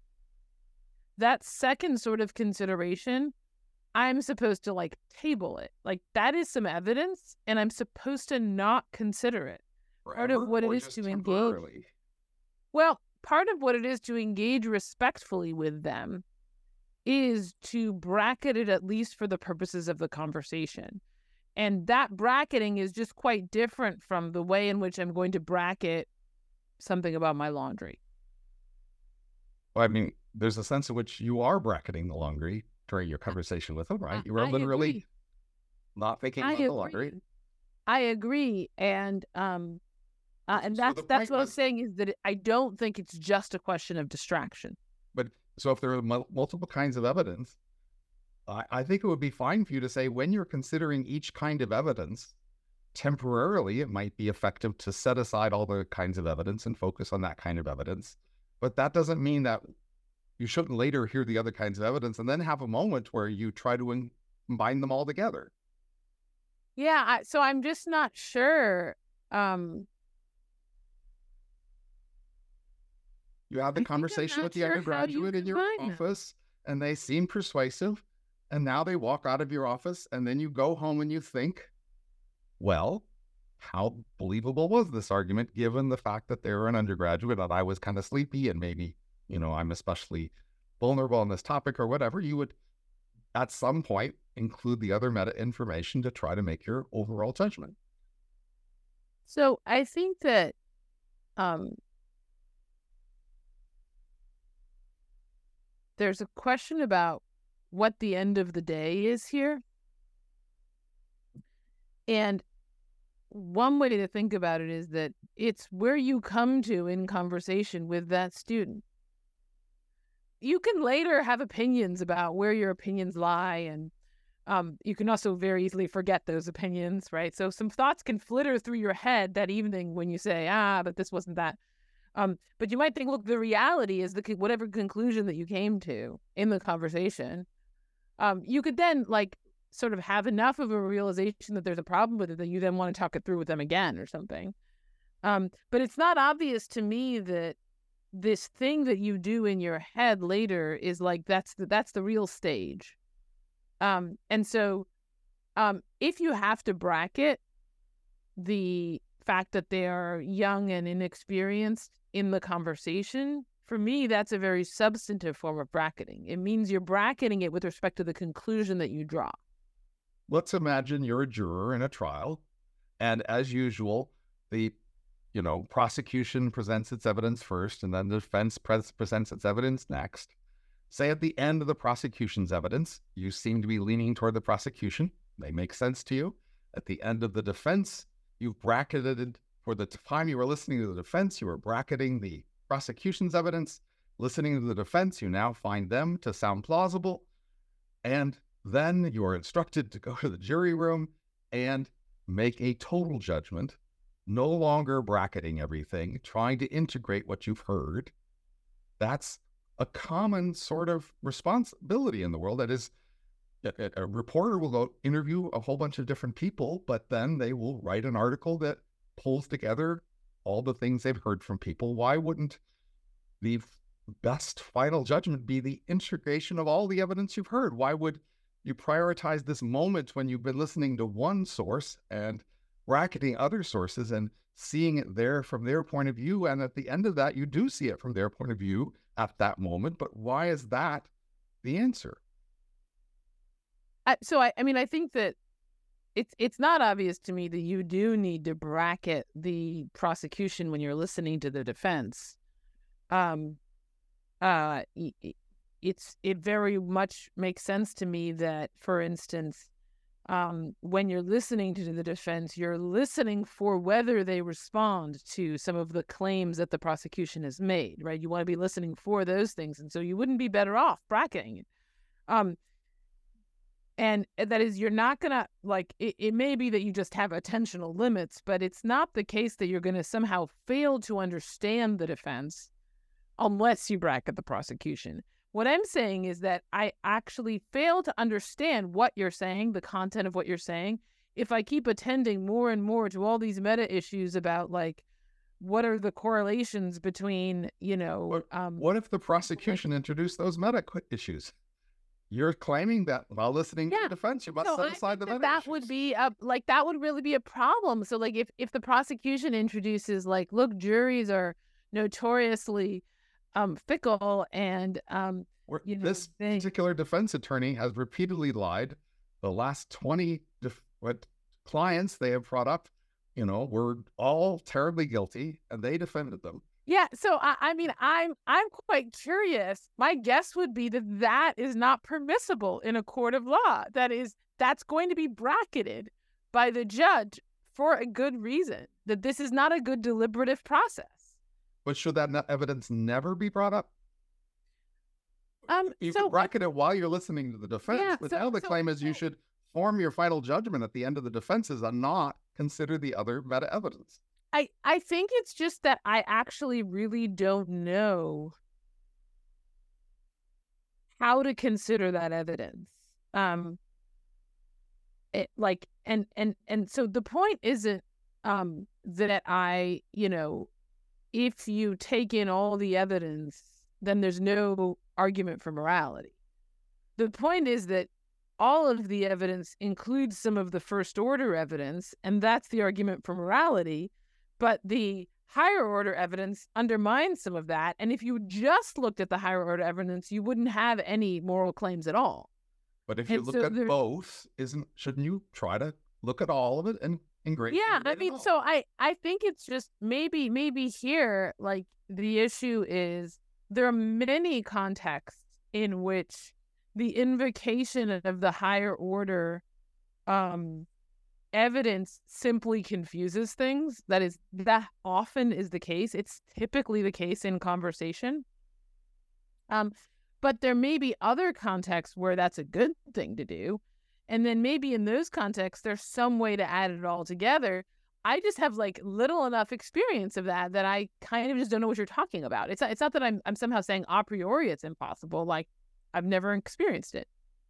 That second sort of consideration, I'm supposed to, like, table it. Like, that is some evidence, and I'm supposed to not consider it. Forever, part of what it is to engage. Well, part of what it is to engage respectfully with them is to bracket it at least for the purposes of the conversation. And that bracketing is just quite different from the way in which I'm going to bracket something about my laundry. Well, I mean, there's a sense in which you are bracketing the laundry during your conversation with them, right? I, You were I literally agree. not thinking I about the agree. laundry. I agree, and um, uh, and So that's the that's point what I was was, saying is that it, I don't think it's just a question of distraction. but so if there are mul- multiple kinds of evidence, I, I think it would be fine for you to say when you're considering each kind of evidence, temporarily it might be effective to set aside all the kinds of evidence and focus on that kind of evidence. But that doesn't mean that you shouldn't later hear the other kinds of evidence and then have a moment where you try to in- combine them all together. Yeah, I, so I'm just not sure. Um, You have the I think I'm conversation not with the sure how you undergraduate in your combine them. office, and they seem persuasive, and now they walk out of your office, and then you go home and you think, well, how believable was this argument given the fact that they were an undergraduate and I was kind of sleepy and maybe, you know, I'm especially vulnerable on this topic or whatever. You would, at some point, include the other meta information to try to make your overall judgment. So I think that um, there's a question about what the end of the day is here. And one way to think about it is that it's where you come to in conversation with that student. You can later have opinions about where your opinions lie, and um, you can also very easily forget those opinions, right? So some thoughts can flitter through your head that evening when you say, ah, but this wasn't that. Um, but you might think, look, the reality is the whatever conclusion that you came to in the conversation, um, you could then like sort of have enough of a realization that there's a problem with it that you then want to talk it through with them again or something. Um, but it's not obvious to me that this thing that you do in your head later is like that's the, that's the real stage. Um, and so um, if you have to bracket the fact that they are young and inexperienced in the conversation, for me, that's a very substantive form of bracketing. It means you're bracketing it with respect to the conclusion that you draw. Let's imagine you're a juror in a trial, and as usual, the you know prosecution presents its evidence first, and then the defense pres- presents its evidence next. Say at the end of the prosecution's evidence, you seem to be leaning toward the prosecution. They make sense to you. At the end of the defense, you've bracketed, for the time you were listening to the defense, you were bracketing the prosecution's evidence. Listening to the defense, you now find them to sound plausible. And then you are instructed to go to the jury room and make a total judgment, no longer bracketing everything, trying to integrate what you've heard. That's a common sort of responsibility in the world. That is, a, a reporter will go interview a whole bunch of different people, but then they will write an article that pulls together all the things they've heard from people. Why wouldn't the best final judgment be the integration of all the evidence you've heard? Why would you prioritize this moment when you've been listening to one source and bracketing other sources and seeing it there from their point of view? And at the end of that, you do see it from their point of view at that moment. But why is that the answer? I, so, I, I mean, I think that it's it's not obvious to me that you do need to bracket the prosecution when you're listening to the defense. Um, uh, it's it very much makes sense to me that, for instance, um, when you're listening to the defense, you're listening for whether they respond to some of the claims that the prosecution has made, right? You want to be listening for those things, and so you wouldn't be better off bracketing it. Um, and that is, you're not going to, like, it, it may be that you just have attentional limits, but it's not the case that you're going to somehow fail to understand the defense unless you bracket the prosecution. What I'm saying is that I actually fail to understand what you're saying, the content of what you're saying, if I keep attending more and more to all these meta issues about, like, what are the correlations between, you know... What, um, what if the prosecution introduced those meta issues? You're claiming that while listening yeah. to the defense, you must so set I aside the that meta that issues. would be a, like that would really be a problem. So, like, if if the prosecution introduces, like, look, juries are notoriously um fickle, and um Where you know, this they... particular defense attorney has repeatedly lied. The last twenty def- what clients they have brought up, you know, were all terribly guilty, and they defended them. Yeah, so I, I mean, I'm I'm quite curious. My guess would be that that is not permissible in a court of law. That is, that's going to be bracketed by the judge for a good reason. That this is not a good deliberative process. But should that ne- evidence never be brought up? Um, You so can bracket it while you're listening to the defense, Yeah, but so- now the so- claim is you so- should form your final judgment at the end of the defenses and not consider the other meta evidence. I I think it's just that I actually really don't know how to consider that evidence. Um, it like and and and so the point isn't um that I, you know, if you take in all the evidence, then there's no argument for morality. The point is that all of the evidence includes some of the first order evidence, and that's the argument for morality. But the higher order evidence undermines some of that. And if you just looked at the higher order evidence, you wouldn't have any moral claims at all. But if you And look so at there- both, isn't shouldn't you try to look at all of it and integrate? Yeah, I integrate it mean, all? so I, I think it's just maybe, maybe here, like the issue is there are many contexts in which the invocation of the higher order um, evidence simply confuses things. That is, that often is the case. It's typically the case in conversation. Um, but there may be other contexts where that's a good thing to do. And then maybe in those contexts, there's some way to add it all together. I just have like little enough experience of that that I kind of just don't know what you're talking about. It's not, it's not that I'm I'm somehow saying a priori it's impossible. Like I've never experienced it.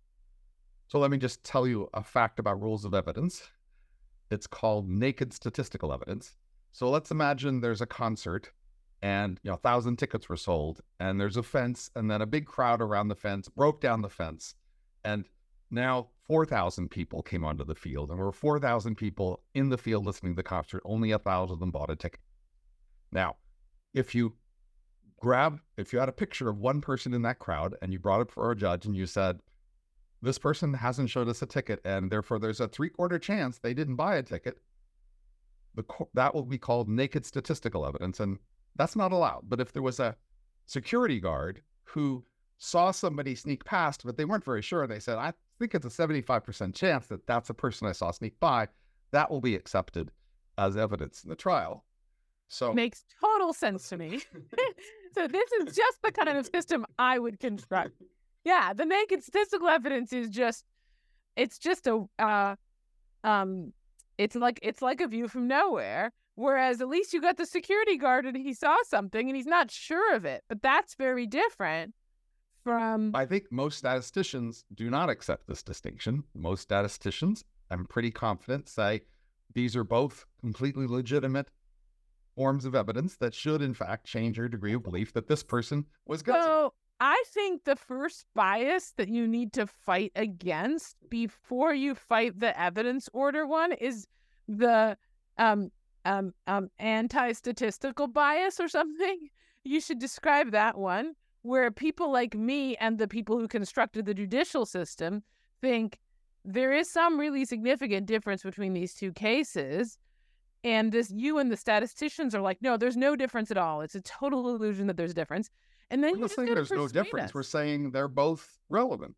So let me just tell you a fact about rules of evidence. It's called naked statistical evidence. So let's imagine there's a concert and you know a thousand tickets were sold and there's a fence and then a big crowd around the fence broke down the fence and now four thousand people came onto the field and there were four thousand people in the field listening to the concert. Only a thousand of them bought a ticket. Now, if you grab, if you had a picture of one person in that crowd and you brought it for a judge and you said, this person hasn't showed us a ticket and therefore there's a three quarter chance they didn't buy a ticket, the that will be called naked statistical evidence. And that's not allowed. But if there was a security guard who saw somebody sneak past, but they weren't very sure, they said, I think it's a seventy-five percent chance that that's a person I saw sneak by, that will be accepted as evidence in the trial. So Makes total sense to me. So this is just the kind of system I would construct. Yeah, the naked statistical evidence is just, it's just a, uh, um, it's like it's like a view from nowhere. Whereas at least you got the security guard and he saw something and he's not sure of it. But that's very different from. I think most statisticians do not accept this distinction. Most statisticians, I'm pretty confident, say these are both completely legitimate forms of evidence that should, in fact, change your degree of belief that this person was guilty. So I think the first bias that you need to fight against before you fight the evidence order one is the um um um anti-statistical bias or something. You should describe that one, where people like me and the people who constructed the judicial system think there is some really significant difference between these two cases. And this, you and the statisticians are like, no, there's no difference at all. It's a total illusion that there's a difference. And then We're you not just saying gotta there's no persuade difference. us. We're saying they're both relevant.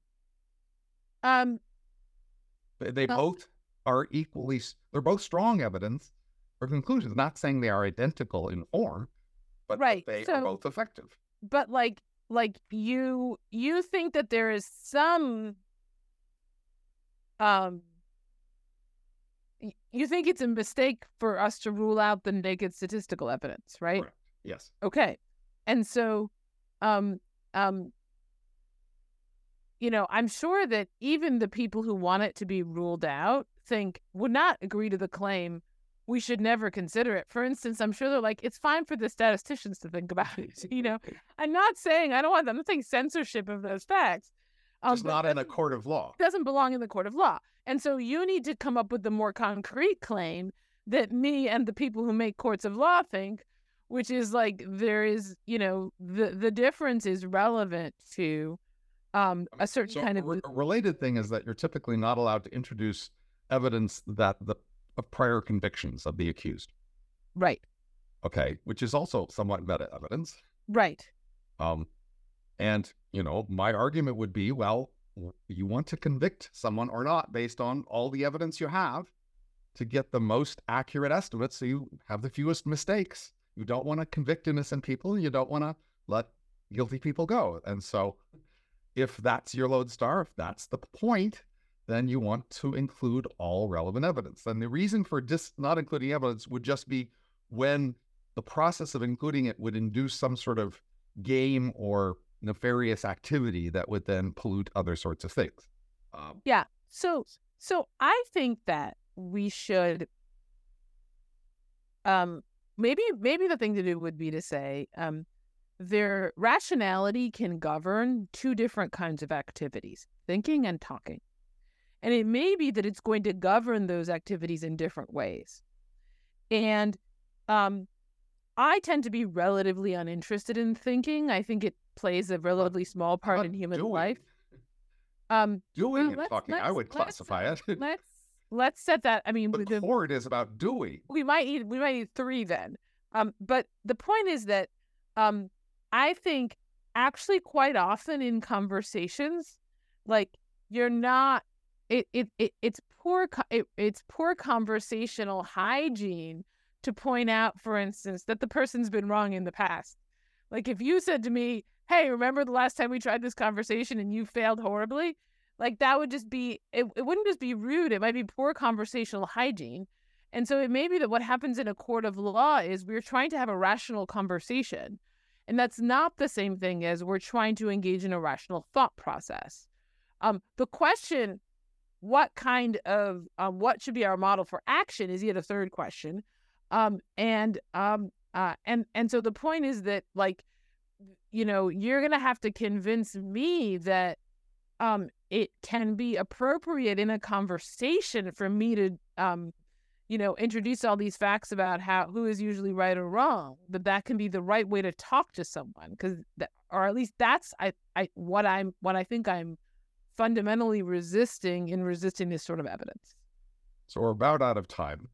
Um, They, they Well- both are equally, they're both strong evidence or conclusions. Not saying they are identical in form, but that Right, they so- are both effective. but like, like you, you think that there is some, um, y- you think it's a mistake for us to rule out the naked statistical evidence, right? Correct. Yes. Okay. And so, um, um, you know, I'm sure that even the people who want it to be ruled out think would not agree to the claim we should never consider it. For instance, I'm sure they're like, it's fine for the statisticians to think about it. You know, I'm not saying I don't want them to think censorship of those facts. Um, Just but not it in a doesn't- court of law. doesn't belong in the court of law. And so you need to come up with the more concrete claim that me and the people who make courts of law think, which is like there is, you know, the the difference is relevant to um, a certain So kind a, of. re- a related thing is that you're typically not allowed to introduce evidence that the of prior convictions of the accused. Right. Okay, which is also somewhat meta evidence. Right. Um, and, you know, my argument would be, well, you want to convict someone or not based on all the evidence you have to get the most accurate estimate so you have the fewest mistakes. You don't want to convict innocent people. You don't want to let guilty people go. And so if that's your lodestar, if that's the point, then you want to include all relevant evidence. And the reason for dis- not including evidence would just be when the process of including it would induce some sort of game or nefarious activity that would then pollute other sorts of things. Um, yeah. So, so I think that we should, um, maybe, maybe the thing to do would be to say, um, their rationality can govern two different kinds of activities, thinking and talking. And it may be that it's going to govern those activities in different ways. And, um, I tend to be relatively uninterested in thinking. I think it plays a relatively small part in human doing? life. Um, doing well, and let's- talking, I let's- would classify let's, it. Let's let's set that. I mean, The with the, chord is about doing. we might need we might need three then. Um, but the point is that um, I think actually quite often in conversations, like you're not. It it, it it's poor co- it, it's poor conversational hygiene to point out, for instance, that the person's been wrong in the past. Like if you said to me, hey, remember the last time we tried this conversation and you failed horribly? Like that would just be, it, it wouldn't just be rude. It might be poor conversational hygiene. And so it may be that what happens in a court of law is we're trying to have a rational conversation. And that's not the same thing as we're trying to engage in a rational thought process. Um, the question, what kind of, um, what should be our model for action is yet a third question. Um, and, um, uh, and, and so the point is that, like, you know, you're going to have to convince me that, um, it can be appropriate in a conversation for me to, um, you know, introduce all these facts about how, who is usually right or wrong, but that can be the right way to talk to someone. Cause that, or at least that's, I, I, what I'm, what I think I'm fundamentally resisting in resisting this sort of evidence. So we're about out of time.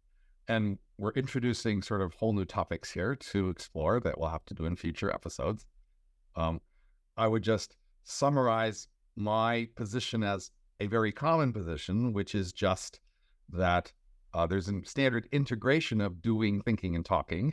And we're introducing sort of whole new topics here to explore that we'll have to do in future episodes. Um, I would just summarize my position as a very common position, which is just that uh, there's a standard integration of doing, thinking, and talking,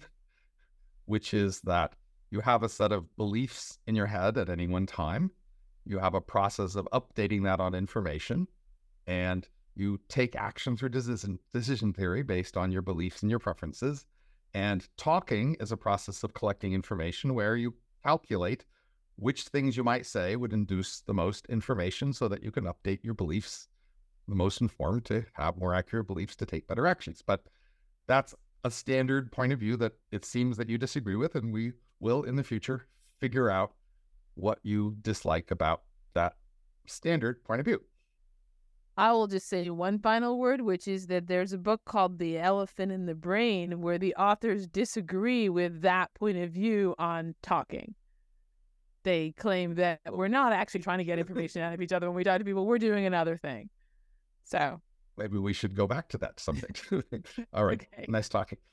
which is that you have a set of beliefs in your head at any one time. You have a process of updating that on information, and you take action through decision, decision theory based on your beliefs and your preferences. And talking is a process of collecting information where you calculate which things you might say would induce the most information so that you can update your beliefs, the most informed, to have more accurate beliefs to take better actions. But that's a standard point of view that it seems that you disagree with, and we will in the future figure out what you dislike about that standard point of view. I will just say one final word, which is that there's a book called The Elephant in the Brain where the authors disagree with that point of view on talking. They claim that we're not actually trying to get information out of each other when we talk to people. We're doing another thing. So maybe we should go back to that subject. All right. Okay. Nice talking.